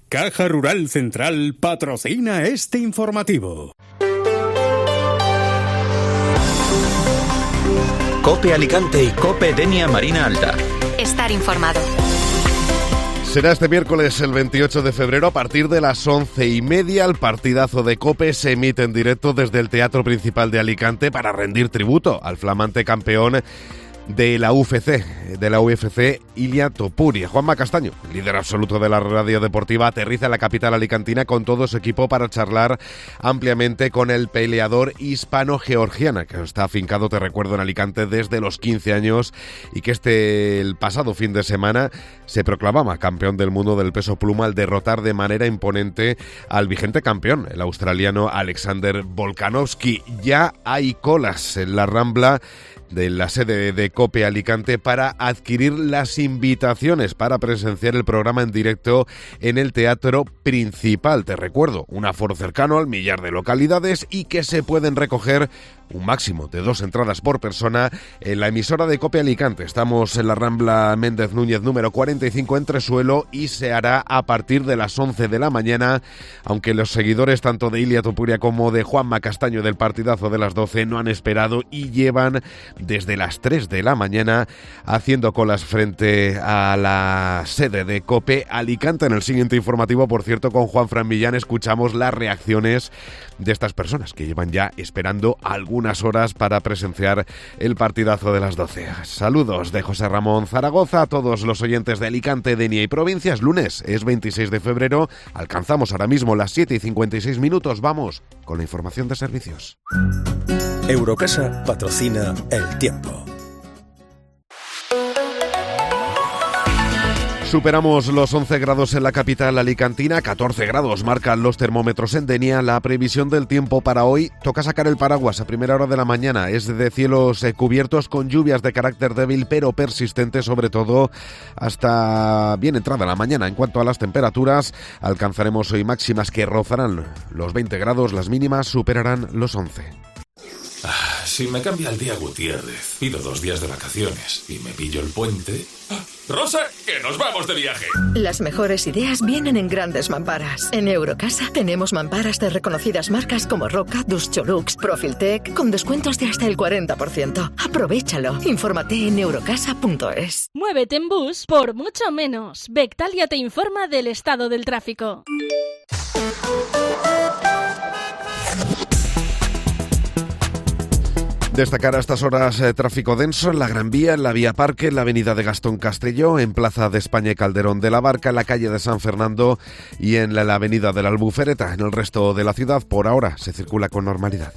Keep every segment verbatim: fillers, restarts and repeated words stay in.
Caja Rural Central patrocina este informativo. COPE Alicante y COPE Denia Marina Alta. Estar informado. Será este miércoles, el veintiocho de febrero, a partir de las once y media. El partidazo de COPE se emite en directo desde el Teatro Principal de Alicante para rendir tributo al flamante campeón de la U F C, de la U F C, Ilia Topuria. Juanma Castaño, líder absoluto de la radio deportiva, aterriza en la capital alicantina con todo su equipo para charlar ampliamente con el peleador hispano-georgiana, que está afincado, te recuerdo, en Alicante desde los quince años y que este, el pasado fin de semana, se proclamaba campeón del mundo del peso pluma al derrotar de manera imponente al vigente campeón, el australiano Alexander Volkanovski. Ya hay colas en la Rambla de la sede de COPE Alicante para adquirir las invitaciones para presenciar el programa en directo en el Teatro Principal. Te recuerdo, un aforo cercano al millar de localidades y que se pueden recoger un máximo de dos entradas por persona en la emisora de COPE Alicante. Estamos en la Rambla Méndez Núñez número cuarenta y cinco, Entresuelo, y se hará a partir de las once de la mañana, aunque los seguidores tanto de Ilia Topuria como de Juanma Castaño del partidazo de las doce no han esperado y llevan desde las tres de la mañana haciendo colas frente a la sede de COPE Alicante. En el siguiente informativo, por cierto, con Juanfran Millán, escuchamos las reacciones de estas personas que llevan ya esperando algunas horas para presenciar el partidazo de las doce. Saludos de José Ramón Zaragoza a todos los oyentes de Alicante, Denia y provincias. Lunes es veintiséis de febrero, alcanzamos ahora mismo las siete y cincuenta y seis minutos. Vamos con la información de servicios. Eurocasa patrocina el tiempo. Superamos los once grados en la capital alicantina, catorce grados marcan los termómetros en Denia. La previsión del tiempo para hoy: toca sacar el paraguas a primera hora de la mañana. Es de cielos eh, cubiertos con lluvias de carácter débil pero persistente, sobre todo hasta bien entrada la mañana. En cuanto a las temperaturas, alcanzaremos hoy máximas que rozarán los veinte grados, las mínimas superarán los once. Ah, si me cambia el día Gutiérrez, pido dos días de vacaciones y me pillo el puente... ¡Ah! ¡Rosa, que nos vamos de viaje! Las mejores ideas vienen en grandes mamparas. En Eurocasa tenemos mamparas de reconocidas marcas como Roca, Duscholux, Profiltec, con descuentos de hasta el cuarenta por ciento. Aprovechalo. Infórmate en eurocasa punto es. Muévete en bus por mucho menos. Bectalia te informa del estado del tráfico. Destacar a estas horas eh, tráfico denso en la Gran Vía, en la Vía Parque, en la avenida de Gastón Castelló, en Plaza de España y Calderón de la Barca, en la calle de San Fernando y en la, la avenida de la Albufereta. En el resto de la ciudad, por ahora, se circula con normalidad.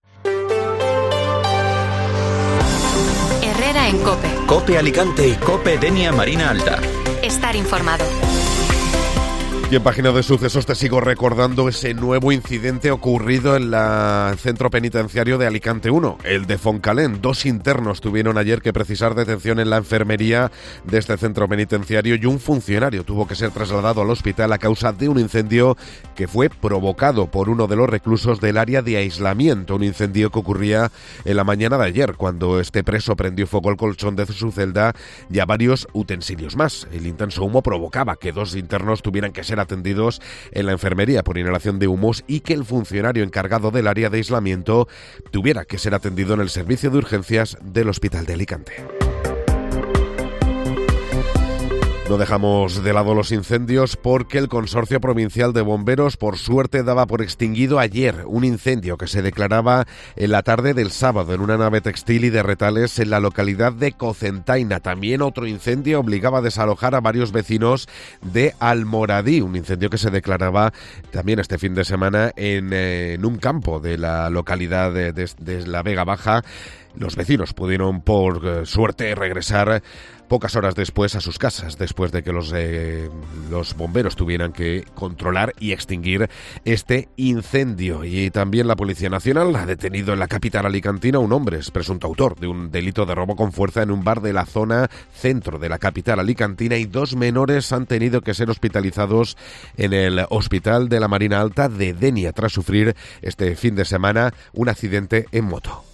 Herrera en COPE. COPE Alicante y COPE Denia Marina Alta. Estar informado. Y en página de sucesos te sigo recordando ese nuevo incidente ocurrido en el centro penitenciario de Alicante uno, el de Foncalén. Dos internos tuvieron ayer que precisar detención en la enfermería de este centro penitenciario y un funcionario tuvo que ser trasladado al hospital a causa de un incendio que fue provocado por uno de los reclusos del área de aislamiento. Un incendio que ocurría en la mañana de ayer, cuando este preso prendió fuego al colchón de su celda y a varios utensilios más. El intenso humo provocaba que dos internos tuvieran que ser atendidos en la enfermería por inhalación de humos y que el funcionario encargado del área de aislamiento tuviera que ser atendido en el servicio de urgencias del Hospital de Alicante. No dejamos de lado los incendios porque el Consorcio Provincial de Bomberos, por suerte, daba por extinguido ayer un incendio que se declaraba en la tarde del sábado en una nave textil y de retales en la localidad de Cocentaina. También otro incendio obligaba a desalojar a varios vecinos de Almoradí, un incendio que se declaraba también este fin de semana en, eh, en un campo de la localidad de, de, de la Vega Baja. Los vecinos pudieron, por eh, suerte, regresar pocas horas después a sus casas, después de que los, eh, los bomberos tuvieran que controlar y extinguir este incendio. Y también la Policía Nacional ha detenido en la capital alicantina a un hombre, es presunto autor de un delito de robo con fuerza en un bar de la zona centro de la capital alicantina, y dos menores han tenido que ser hospitalizados en el Hospital de la Marina Alta de Denia tras sufrir este fin de semana un accidente en moto.